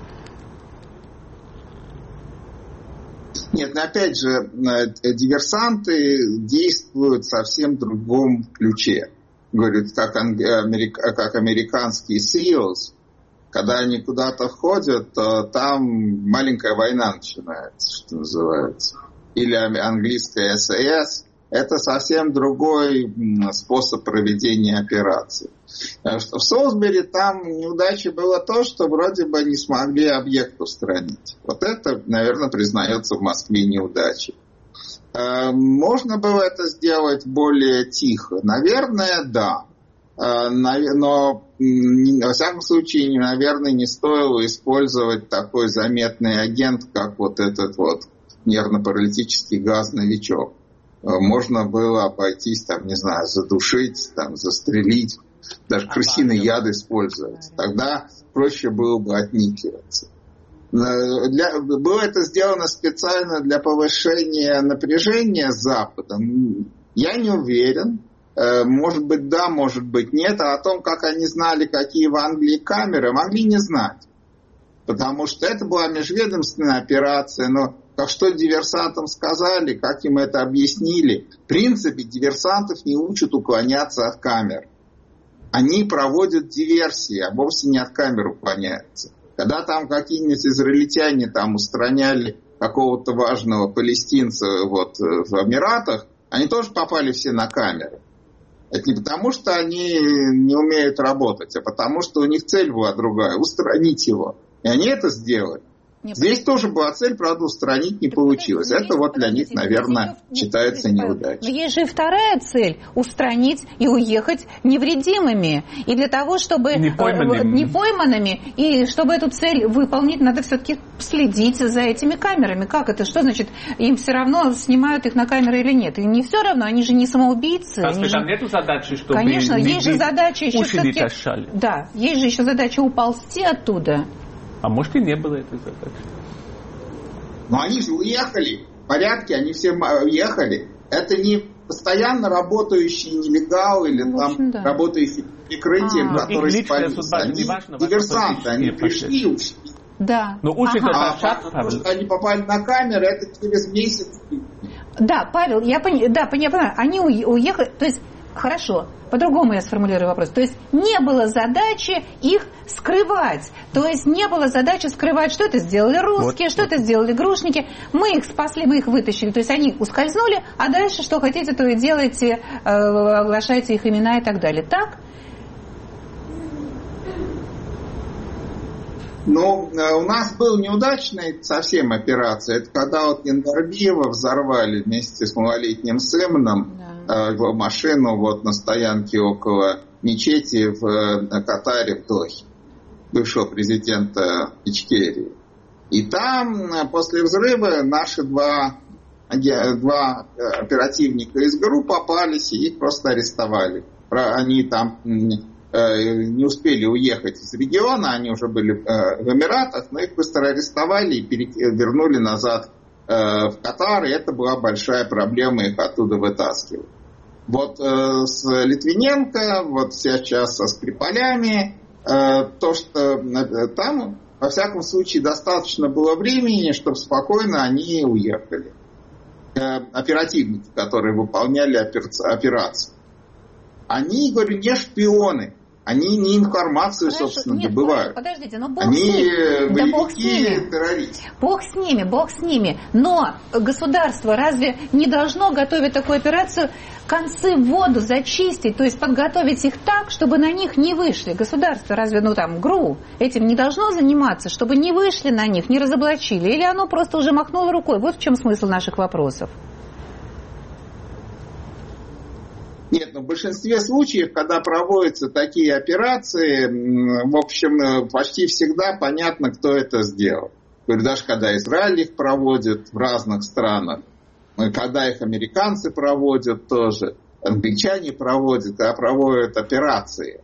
Нет, но опять же, диверсанты действуют в совсем другом ключе. Говорят, как американские SEALs, когда они куда-то входят, то там маленькая война начинается, что называется. Или английская SAS. Это совсем другой способ проведения операции. В Солсбери там неудачей было то, что вроде бы не смогли объект устранить. Вот это, наверное, признается в Москве неудачей. Можно было это сделать более тихо? Наверное, да. Но, во всяком случае, наверное, не стоило использовать такой заметный агент, как вот этот вот нервно-паралитический газ-новичок. Можно было обойтись, там, не знаю, задушить, там, застрелить, даже крысиный яд использовать. Тогда проще было бы отникиваться. Было это сделано специально для повышения напряжения с Западом? Я не уверен. Может быть, да, может быть, нет. А о том, как они знали, какие в Англии камеры, могли не знать. Потому что это была межведомственная операция, но как что диверсантам сказали, как им это объяснили. В принципе, диверсантов не учат уклоняться от камер. Они проводят диверсии, а вовсе не от камер уклоняются. Когда там какие-нибудь израильтяне там устраняли какого-то важного палестинца вот, в Эмиратах, они тоже попали все на камеры. Это не потому, что они не умеют работать, а потому, что у них цель была другая – устранить его. И они это сделали. Здесь тоже была цель, правда, устранить не получилось. Это вот для них, наверное, считается неудачей. Но есть же и вторая цель – устранить и уехать невредимыми. И для того, чтобы не пойманными, и чтобы эту цель выполнить, надо все-таки следить за этими камерами. Как это? Что значит, им все равно, снимают их на камеры или нет? И не все равно, они же не самоубийцы. Там нету задачи, чтобы конечно, есть же задача еще уши не торчали. Да, есть же еще задача уползти оттуда. А может и не было этой задачи. Но они же уехали. В порядке, они все уехали. Это не постоянно работающие нелегалы или там работающие прикрытием, которые спалились. Они диверсанты, они пришли и ушли. Да. Но уши-то торчат. Потому что они попали на камеры, это через месяц. Да, Павел, я понимаю, они уехали, то есть, хорошо, по-другому я сформулирую вопрос. То есть не было задачи их скрывать. То есть не было задачи скрывать, что это сделали русские, что это сделали грушники. Мы их спасли, мы их вытащили. То есть они ускользнули, а дальше что хотите, то и делайте, оглашайте их имена и так далее. Так? Ну, у нас была неудачная совсем операция. Это когда вот Яндарбиева взорвали вместе с малолетним сыном машину вот на стоянке около мечети в Катаре, в Дохе, бывшего президента Ичкерии. И там после взрыва наши два оперативника из ГРУ попались, и их просто арестовали. Они там не успели уехать из региона, они уже были в Эмиратах, но их быстро арестовали и вернули назад в Катар, и это была большая проблема, их оттуда вытаскивать. Вот с Литвиненко, вот сейчас со Скрипалями, то, что там, во всяком случае, достаточно было времени, чтобы спокойно они уехали. Оперативники, которые выполняли операцию. Они, говорю, не шпионы. Они не информацию, собственно, добывают. Подождите, но Бог они с ними. Да Бог с ними. Террористы. Бог с ними. Но государство разве не должно готовить такую операцию, концы в воду зачистить, то есть подготовить их так, чтобы на них не вышли? Государство разве, ГРУ этим не должно заниматься, чтобы не вышли на них, не разоблачили? Или оно просто уже махнуло рукой? Вот в чем смысл наших вопросов. Нет, но в большинстве случаев, когда проводятся такие операции, в общем, почти всегда понятно, кто это сделал. Даже когда Израиль их проводит в разных странах, когда их американцы проводят тоже, англичане проводят, когда проводят операции.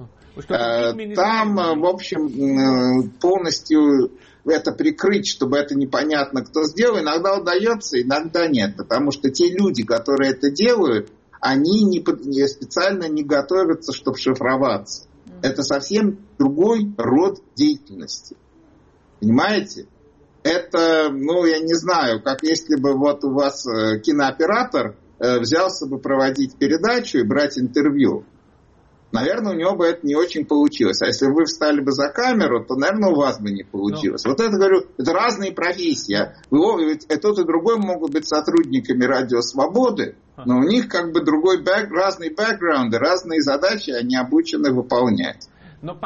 Там, в общем, полностью это прикрыть, чтобы это непонятно, кто сделал, иногда удается, иногда нет. Потому что те люди, которые это делают, они специально не готовятся, чтобы шифроваться. Это совсем другой род деятельности. Понимаете? Это, я не знаю, как если бы вот у вас кинооператор взялся бы проводить передачу и брать интервью. Наверное, у него бы это не очень получилось. А если вы встали бы за камеру, то, наверное, у вас бы не получилось. Вот это, говорю, это разные профессии. Тот и другой могут быть сотрудниками Радио Свободы, но у них как бы разные бэкграунды, разные задачи они обучены выполнять. Но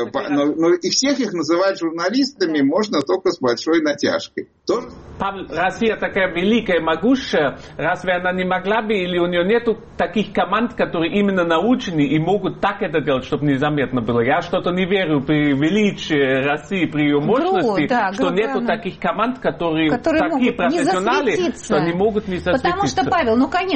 и всех их называть журналистами можно только с большой натяжкой. Павел, Россия такая великая, могущая, разве она не могла бы, или у нее нету таких команд, которые именно научены и могут так это делать, чтобы незаметно было? Я что-то не верю при величии России, при ее мощности, что нету таких команд, которые такие профессионалы, что они могут не засветиться. Потому что, Павел,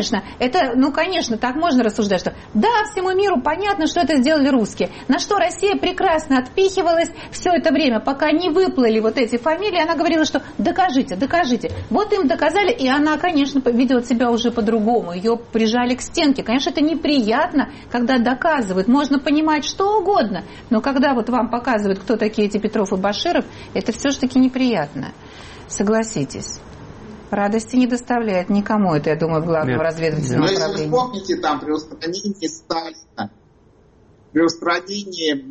конечно, так можно рассуждать, что да, всему миру понятно, что это сделали русские. На что Россия прекрасно отпихивалась все это время, пока не выплыли вот эти фамилии, она говорила, что докажите. Вот им доказали, и она, конечно, ведет себя уже по-другому. Ее прижали к стенке. Конечно, это неприятно, когда доказывают. Можно понимать что угодно, но когда вот вам показывают, кто такие эти Петров и Баширов, это все-таки неприятно. Согласитесь. Радости не доставляет никому это, я думаю, в главном разведывательном направлении. Но если вы помните, там при устранении Сталина, при устранении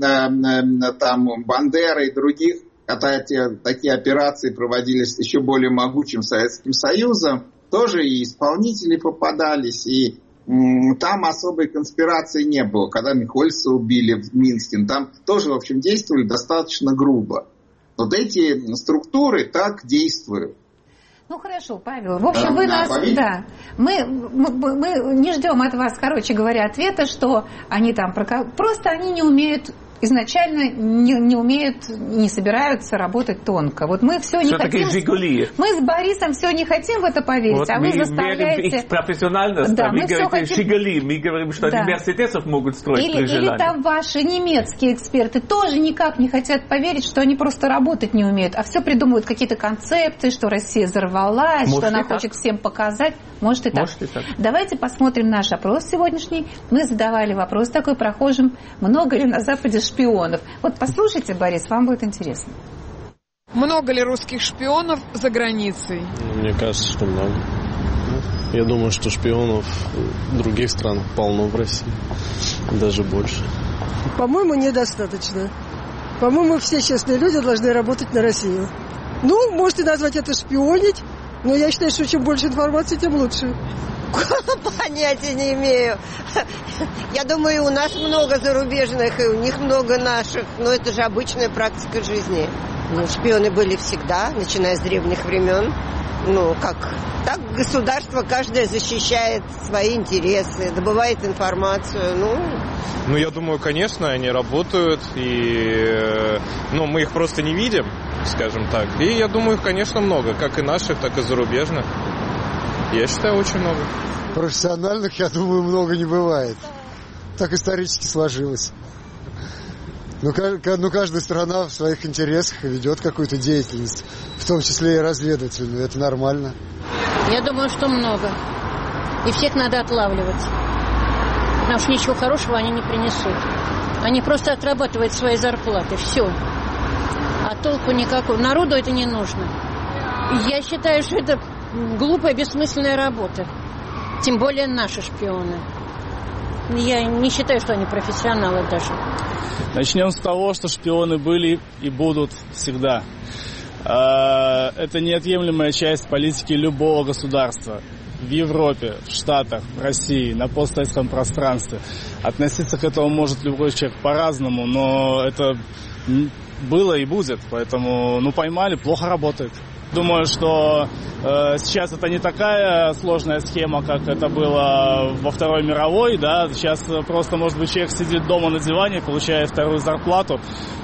там Бандеры и других, когда такие операции проводились еще более могучим Советским Союзом, тоже и исполнители попадались, и там особой конспирации не было. Когда Михольца убили в Минске, там тоже, в общем, действовали достаточно грубо. Вот эти структуры так действуют. Ну хорошо, Павел. В общем, вы нас, да, мы не ждем от вас, короче говоря, ответа, что они там просто они не умеют. Изначально не умеют, не собираются работать тонко. Вот мы все не хотим. Жигули. Мы с Борисом все не хотим в это поверить, вот а вы заставляете. Их профессиональность, да, вы говорите хотим... Жигули, мы говорим, что они Мерседесов могут строить при желании. Или там ваши немецкие эксперты тоже никак не хотят поверить, что они просто работать не умеют, а все придумывают какие-то концепции, что Россия взорвалась, может, что она хочет всем показать. Может и так. Давайте посмотрим наш опрос сегодняшний. Мы задавали вопрос такой прохожим: много ли на Западе шпионов? Вот послушайте, Борис, вам будет интересно. Много ли русских шпионов за границей? Мне кажется, что много. Я думаю, что шпионов в других странах полно в России. Даже больше. По-моему, недостаточно. По-моему, все честные люди должны работать на Россию. Ну, можете назвать это шпионить, но я считаю, что чем больше информации, тем лучше. Понятия не имею. Я думаю, у нас много зарубежных, и у них много наших. Но это же обычная практика жизни. Ну, шпионы были всегда, начиная с древних времен. Ну, как так государство каждое защищает свои интересы, добывает информацию. Ну, я думаю, конечно, они работают, и мы их просто не видим, скажем так. И я думаю, их, конечно, много, как и наших, так и зарубежных. Я считаю, очень много. Профессиональных, я думаю, много не бывает. Так исторически сложилось. Но каждая страна в своих интересах ведет какую-то деятельность, в том числе и разведывательную. Это нормально. Я думаю, что много. И всех надо отлавливать. Потому что ничего хорошего они не принесут. Они просто отрабатывают свои зарплаты. Все. А толку никакого. Народу это не нужно. Я считаю, что это глупая, бессмысленная работа. Тем более наши шпионы. Я не считаю, что они профессионалы даже. Начнем с того, что шпионы были и будут всегда. Это неотъемлемая часть политики любого государства. В Европе, в Штатах, в России, на постсоветском пространстве. Относиться к этому может любой человек по-разному, но это было и будет. Поэтому, поймали, плохо работает. Думаю, что сейчас это не такая сложная схема, как это было во Второй мировой, да. Сейчас просто, может быть, человек сидит дома на диване, получает вторую зарплату.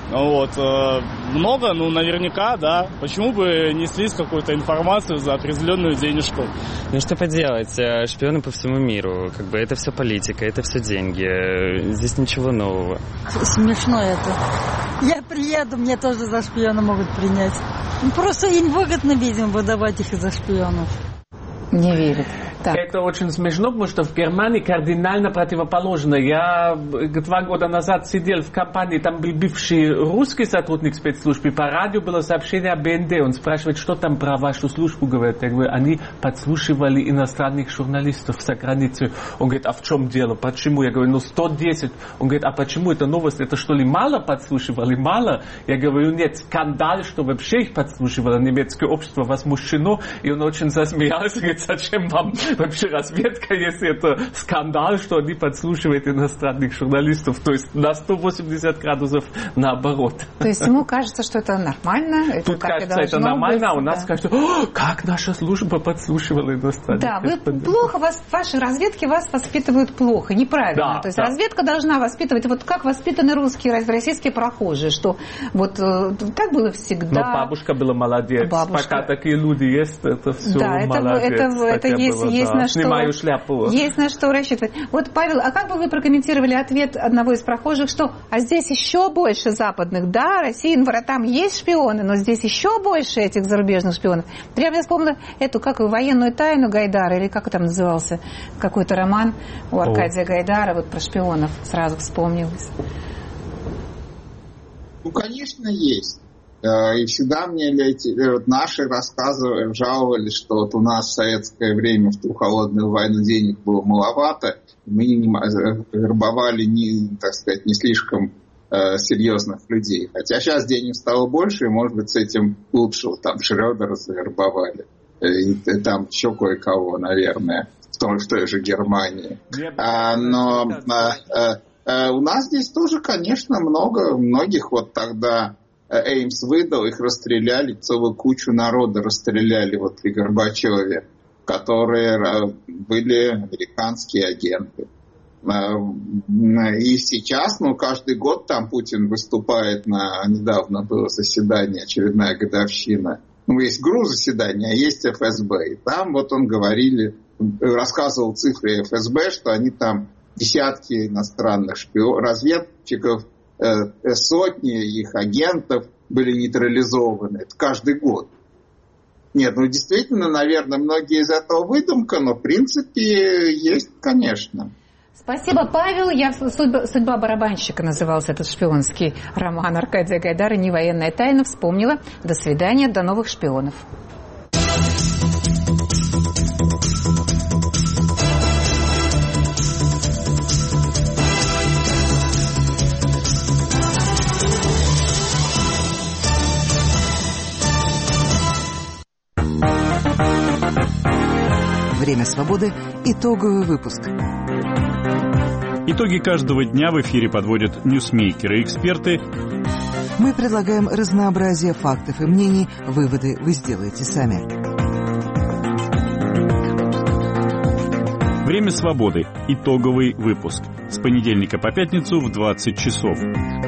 Много, наверняка, да. Почему бы не слить какую-то информацию за определенную денежку? Что поделать, шпионы по всему миру, это все политика, это все деньги, здесь ничего нового. Смешно это. Я приеду, мне тоже за шпиона могут принять. Просто им выгодно, видимо, выдавать их за шпионов. Не верит. Так. Это очень смешно, потому что в Германии кардинально противоположно. Я 2 года назад сидел в компании, там был бывший русский сотрудник спецслужб, и по радио было сообщение о БНД. Он спрашивает, что там про вашу службу говорят. Я говорю, они подслушивали иностранных журналистов за границей. Он говорит, а в чем дело? Почему? Я говорю, 110. Он говорит, а почему это новость? Это что ли мало подслушивали? Мало? Я говорю, нет, скандал, что вообще их подслушивало немецкое общество возмущено. И он очень засмеялся, говорит, зачем вам вообще разведка, если это скандал, что они подслушивают иностранных журналистов, то есть на 180 градусов наоборот. То есть ему кажется, что это нормально? Это тут кажется, это нормально, а у нас кажется, как наша служба подслушивала иностранных. Да, вы плохо, ваши разведки вас воспитывают плохо, неправильно. Да, то есть разведка должна воспитывать, как воспитаны русские, российские прохожие, что так было всегда. Но бабушка была молодец. Пока такие люди есть, это все молодец. Это есть на что. Снимаю шляпу. Есть на что рассчитывать. Павел, а как бы вы прокомментировали ответ одного из прохожих, что здесь еще больше западных, да, России, там есть шпионы, но здесь еще больше этих зарубежных шпионов. Прямо я вспомнила эту, военную тайну Гайдара, или как там назывался, какой-то роман у Аркадия Гайдара, про шпионов сразу вспомнилось. Конечно, есть. И всегда мне наши рассказывали, жаловались, что у нас в советское время в ту холодную войну денег было маловато, мы вербовали не слишком серьезных людей. Хотя сейчас денег стало больше, и, может быть, с этим лучше. Там Шрёдера завербовали. И там еще кое-кого, наверное, в той же Германии. Но у нас здесь тоже, конечно, многих тогда Эймс выдал, их расстреляли, целую кучу народа расстреляли при Горбачеве, которые были американские агенты. И сейчас, каждый год там Путин выступает недавно было заседание, очередная годовщина. Есть ГРУ заседание, а есть ФСБ. И там он рассказывал цифры ФСБ, что они там десятки иностранных разведчиков, сотни их агентов были нейтрализованы. Это каждый год. Нет, действительно, наверное, многие из этого выдумка, но в принципе есть, конечно. Спасибо, Павел. «Судьба барабанщика» назывался этот шпионский роман Аркадия Гайдара, не военная тайна. Вспомнила. До свидания, до новых шпионов. «Время свободы». Итоговый выпуск. Итоги каждого дня в эфире подводят ньюсмейкеры и эксперты. Мы предлагаем разнообразие фактов и мнений. Выводы вы сделаете сами. «Время свободы». Итоговый выпуск. С понедельника по пятницу в 20 часов.